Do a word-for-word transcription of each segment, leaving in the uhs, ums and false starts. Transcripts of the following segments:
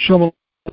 Shalom.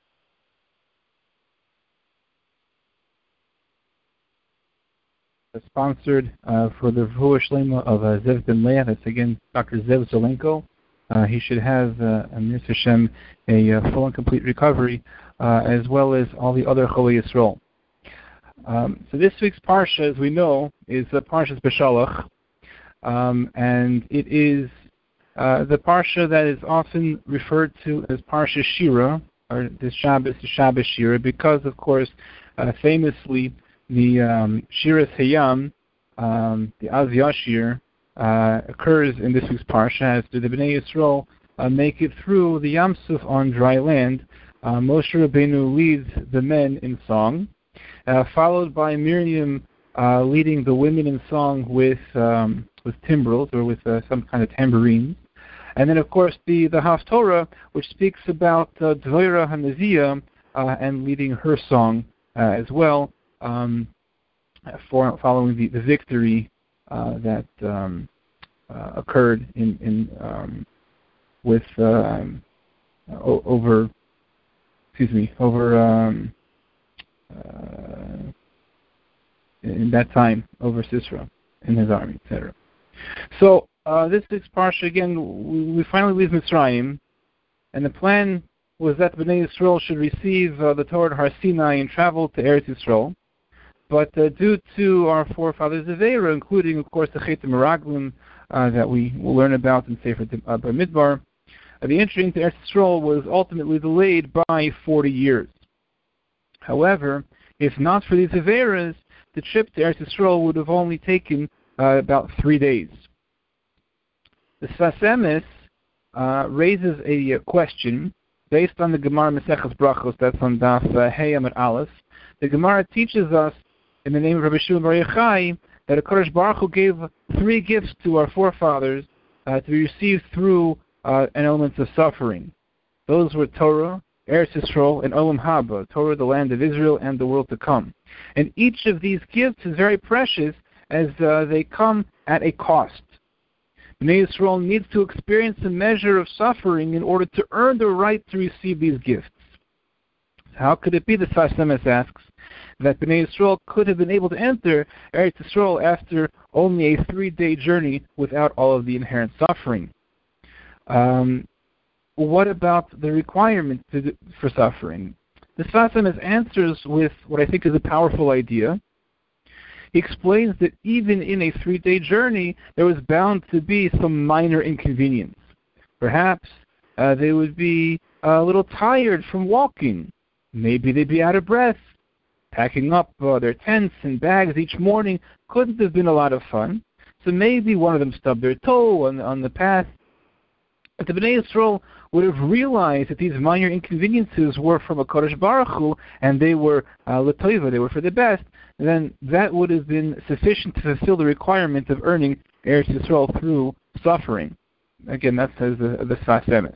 Sponsored uh, for the Refuah Shlema of uh, Zev Ben Leah. That's again Doctor Zev Zelenko. Uh, he should have, uh, Amir Hashem, a uh, full and complete recovery, uh, as well as all the other Cholei Yisrael. Um, so this week's Parsha, as we know, is the Parshas Beshalach, um, and it is uh, the Parsha that is often referred to as Parsha Shira, or this Shabbos, the Shabbos Shira, because, of course, uh, famously, the um, Shiras Hayam, um, the Az Yashir, uh, occurs in this week's Parsha as the Bnei Yisrael uh, make it through the Yam Suf on dry land. Uh, Moshe Rabbeinu leads the men in song, uh, followed by Miriam uh, leading the women in song with um, with timbrels or with uh, some kind of tambourine. And then, of course, the, the Haftorah, which speaks about uh, Dvorah HaNeziah uh, and leading her song uh, as well. Um, for following the, the victory uh, that um, uh, occurred in, in um, with um, o- over excuse me over um, uh, in that time over Sisera and his army, et cetera. So uh, this week's parsha again, we, we finally leave Mitzrayim, and the plan was that Bnei Yisrael should receive uh, the Torah at Har Sinai and travel to Eretz Yisrael. But uh, due to our forefathers of Era, including, of course, the Chet Meraglim uh, that we will learn about in Sefer uh, Bamidbar, uh, the entry into Eretz Yisrael was ultimately delayed by forty years. However, if not for these Averas, the trip to Eretz Yisrael would have only taken uh, about three days. The Sfas Emes uh, raises a uh, question based on the Gemara Maseches Brachos, that's on Daf uh, Hey Amud Aleph. The Gemara teaches us, in the name of Rabbi Shimon Bar Yochai, that HaKadosh Baruch Hu gave three gifts to our forefathers uh, to be received through uh, an element of suffering. Those were Torah, Eretz Yisrael, and Olam Haba, Torah, the land of Israel, and the world to come. And each of these gifts is very precious as uh, they come at a cost. Bnei Yisrael needs to experience a measure of suffering in order to earn the right to receive these gifts. How could it be, the Sfas Emes asks, that Bnei Yisrael could have been able to enter Eretz Yisrael after only a three-day journey without all of the inherent suffering? Um, what about the requirement to, for suffering? The Sfas Emes answers with what I think is a powerful idea. He explains that even in a three-day journey, there was bound to be some minor inconvenience. Perhaps uh, they would be a little tired from walking. Maybe they'd be out of breath. Packing up uh, their tents and bags each morning couldn't have been a lot of fun. So maybe one of them stubbed their toe on, on the path. But the Bnei Yisrael would have realized that these minor inconveniences were from HaKadosh Baruch Hu, and they were uh, l'toiva, they were for the best. Then that would have been sufficient to fulfill the requirement of earning Eretz Yisrael through suffering. Again, that says the, the Sfas Emes.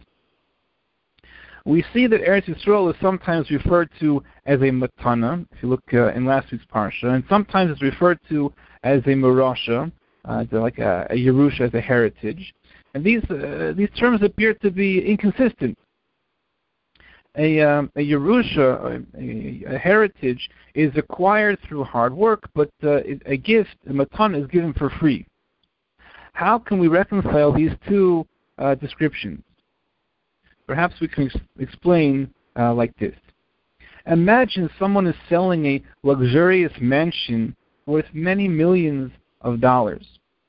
We see that Eretz Yisrael is sometimes referred to as a matana, if you look uh, in last week's parsha, and sometimes it's referred to as a morasha, uh, like a, a Yerusha as a heritage. And these uh, these terms appear to be inconsistent. A, um, a Yerusha, a, a heritage, is acquired through hard work, but uh, a gift, a matana, is given for free. How can we reconcile these two uh, descriptions? Perhaps we can ex- explain uh, like this. Imagine someone is selling a luxurious mansion worth many millions of dollars.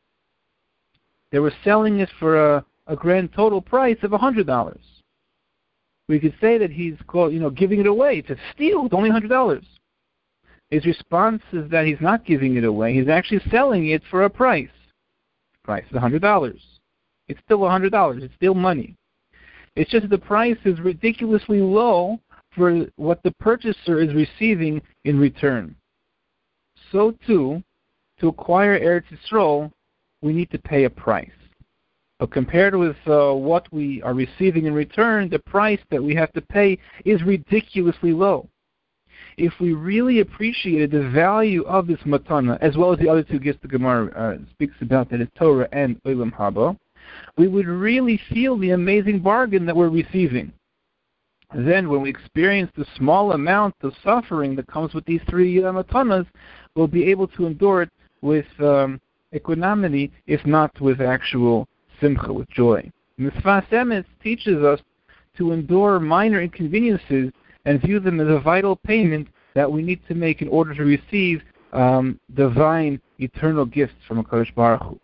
They were selling it for a, a grand total price of one hundred dollars. We could say that he's called, you know, giving it away. It's a steal. It's only one hundred dollars. His response is that he's not giving it away. He's actually selling it for a price. The price is one hundred dollars. It's still one hundred dollars. It's still money. It's just that the price is ridiculously low for what the purchaser is receiving in return. So too, to acquire Eretz Yisrael, we need to pay a price. But compared with uh, what we are receiving in return, the price that we have to pay is ridiculously low. If we really appreciated the value of this matana, as well as the other two gifts the Gemara uh, speaks about, that is Torah and Olam Haba, we would really feel the amazing bargain that we're receiving. then when we experience the small amount of suffering that comes with these three uh, matanas, we'll be able to endure it with um, equanimity, if not with actual simcha, with joy. Mitzvah Emes teaches us to endure minor inconveniences and view them as a vital payment that we need to make in order to receive um, divine, eternal gifts from HaKadosh Baruch Hu.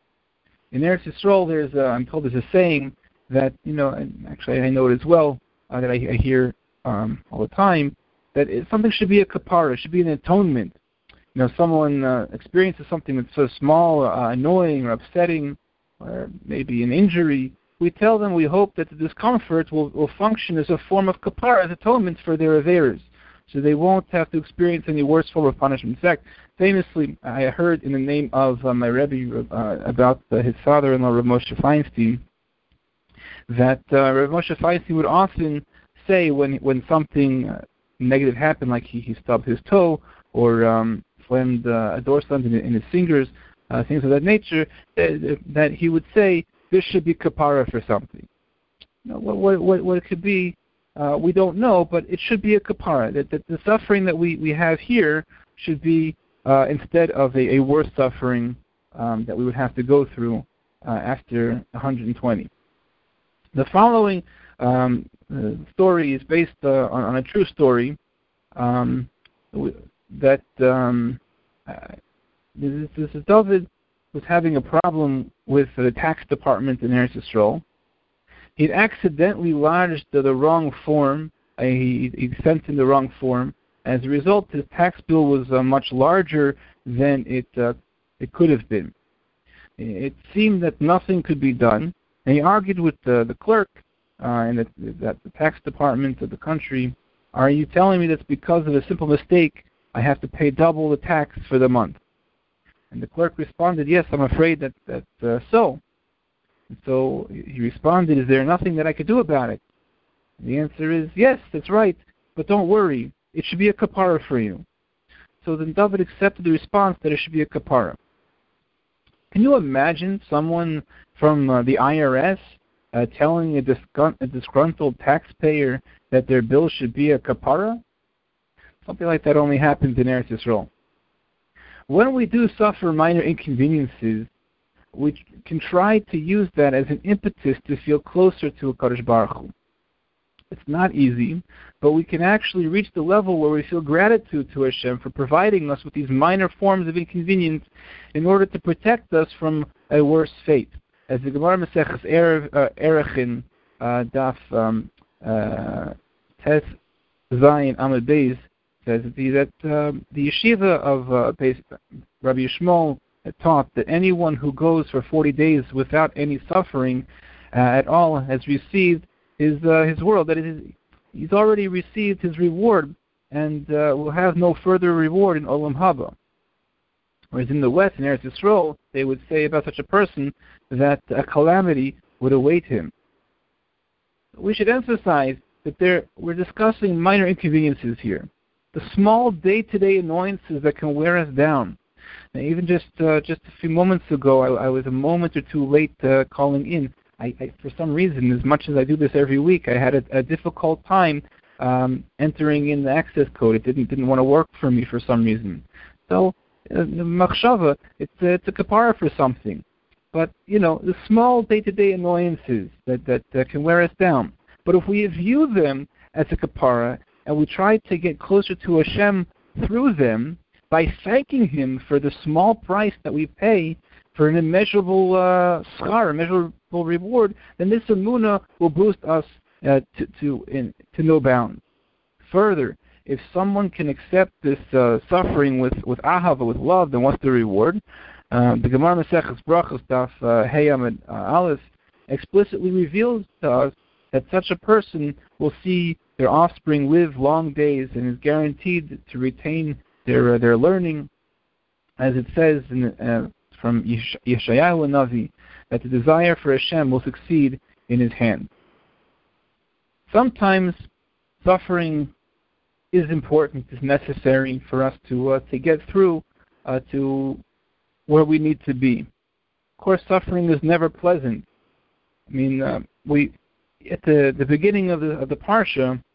In Eretz Yisrael, there's a, I'm told there's a saying that, you know, and actually I know it as well, uh, that I, I hear um, all the time, that it, something should be a kapara, should be an atonement. You know, someone uh, experiences something that's so small, uh, annoying, or upsetting, or maybe an injury. We tell them we hope that the discomfort will, will function as a form of kapara, as atonement for their averes, so they won't have to experience any worse form of punishment. In fact, famously, I heard in the name of uh, my Rebbe uh, about uh, his father-in-law, Rav Moshe Feinstein, that uh, Rav Moshe Feinstein would often say when when something uh, negative happened, like he, he stubbed his toe or um, slammed uh, a door slammed in, in his fingers, uh, things of that nature, that, that he would say, this should be kapara for something. You know, what, what, what it could be, uh, we don't know, but it should be a kapara. That, that the suffering that we, we have here should be uh, instead of a, a worse suffering um, that we would have to go through uh, after one hundred twenty. The following um, uh, story is based uh, on, on a true story um, that um, uh, this, this is David was having a problem with the tax department in Eretz Yisrael. He'd accidentally lodged the, the wrong form. Uh, he, he sent in the wrong form. As a result, his tax bill was uh, much larger than it uh, it could have been. It seemed that nothing could be done, and he argued with the, the clerk uh, and the, the, the tax department of the country, are you telling me that's because of a simple mistake I have to pay double the tax for the month? And the clerk responded, yes, I'm afraid that that's uh, so. And so he responded, is there nothing that I could do about it? And the answer is, yes, that's right, but don't worry, it should be a kapara for you. So then David accepted the response that it should be a kapara. Can you imagine someone from uh, the I R S uh, telling a, disgrunt- a disgruntled taxpayer that their bill should be a kapara? Something like that only happens in Eretz Yisrael. When we do suffer minor inconveniences, we can try to use that as an impetus to feel closer to HaKadosh Baruch Hu. It's not easy, but we can actually reach the level where we feel gratitude to Hashem for providing us with these minor forms of inconvenience in order to protect us from a worse fate. As the Gemara Maseches Erechin uh, Daf um, uh, Tes Zayin Amud Beis says that uh, the yeshiva of uh, Rabbi Yishmael taught that anyone who goes for forty days without any suffering uh, at all has received his uh, his world. That is, he's already received his reward and uh, will have no further reward in Olam Haba. Whereas in the West, in Eretz Yisrael, they would say about such a person that a calamity would await him. We should emphasize that there, we're discussing minor inconveniences here. The small day-to-day annoyances that can wear us down. Now, even just uh, just a few moments ago, I, I was a moment or two late uh, calling in. I, I, for some reason, as much as I do this every week, I had a, a difficult time um, entering in the access code. It didn't didn't want to work for me for some reason. So, uh, machshava, it's uh, it's a kapara for something. But you know, the small day-to-day annoyances that that uh, can wear us down. But if we view them as a kapara, and we try to get closer to Hashem through them by thanking Him for the small price that we pay for an immeasurable uh, schar, immeasurable reward, then this emunah will boost us uh, to to, in, to no bounds. Further, if someone can accept this uh, suffering with with ahava, with love, then what's the reward? Uh, the Gemara Maseches Brachos Daf Hey Amud Aleph explicitly reveals to us that such a person will see their offspring live long days and is guaranteed to retain their uh, their learning, as it says in, uh, from Yesh- Yeshayahu Navi, that the desire for Hashem will succeed in his hand. Sometimes suffering is important, is necessary for us to uh, to get through uh, to where we need to be. Of course, suffering is never pleasant. I mean, uh, we at the, the beginning of the of the parsha,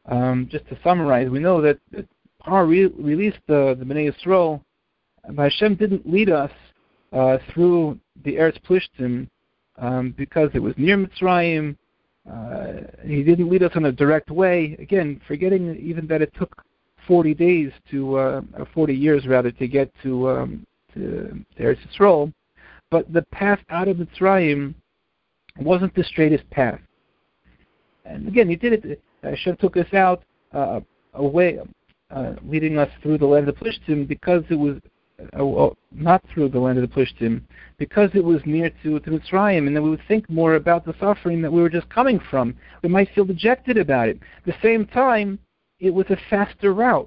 Um, just to summarize, we know that Paro re- released the, the Bnei Yisrael, but Hashem didn't lead us uh, through the Eretz Plishtim um, because it was near Mitzrayim. Uh, he didn't lead us in a direct way. Again, forgetting even that it took forty days to, uh, or forty years rather, to get to, um, to, to Eretz Yisrael. But the path out of Mitzrayim wasn't the straightest path. And again, he did it. Hashem took us out uh, away, uh, leading us through the land of the Plishtim because it was uh, not through the land of the Plishtim, because it was near to, to Mitzrayim, and then we would think more about the suffering that we were just coming from. We might feel dejected about it. At the same time, it was a faster route.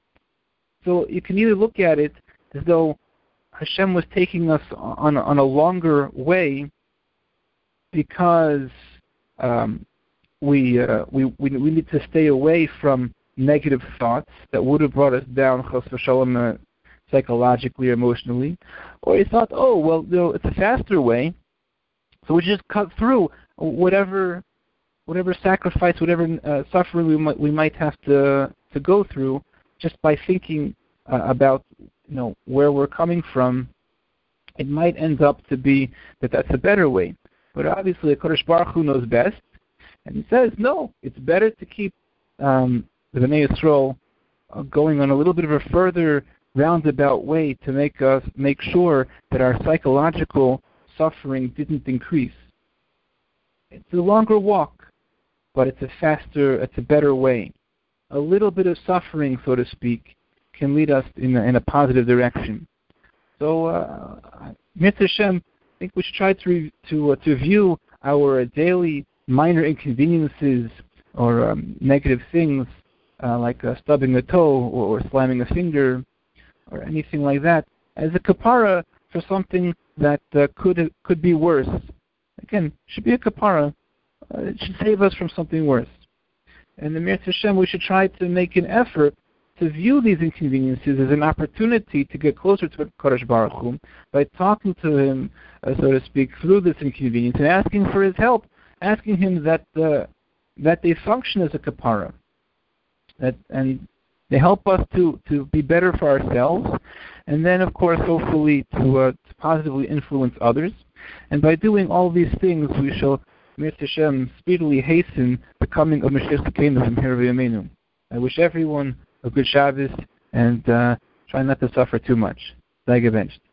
So you can either look at it as though Hashem was taking us on, on a longer way because um, we, uh, we we we need to stay away from negative thoughts that would have brought us down, chas v'shalom, uh, psychologically or emotionally. Or you thought, oh, well, you know, it's a faster way, so we just cut through whatever whatever sacrifice, whatever uh, suffering we might we might have to to go through, just by thinking uh, about you know where we're coming from. It might end up to be that that's a better way. But obviously, HaKadosh Baruch Hu knows best, and he says, no, it's better to keep um, the Bnei Yisrael uh, going on a little bit of a further roundabout way to make us make sure that our psychological suffering didn't increase. It's a longer walk, but it's a faster, it's a better way. A little bit of suffering, so to speak, can lead us in a, in a positive direction. So, uh, Mitzvah Hashem, I think we should try to to uh, to view our daily minor inconveniences or um, negative things uh, like uh, stubbing a toe or, or slamming a finger or anything like that as a kapara for something that uh, could could be worse. Again, should be a kapara. Uh, it should save us from something worse. And the Mitzvah Hashem, we should try to make an effort to view these inconveniences as an opportunity to get closer to Kadosh Baruch Hu by talking to Him, uh, so to speak, through this inconvenience and asking for His help, asking Him that uh, that they function as a kapara, that and they help us to, to be better for ourselves, and then, of course, hopefully to, uh, to positively influence others. And by doing all these things, we shall, Mitzvah Hashem, speedily hasten the coming of Mashiach Tzidkeinu from here v'yameinu. I wish everyone a good Shabbos, and uh, try not to suffer too much. Sei gewencht.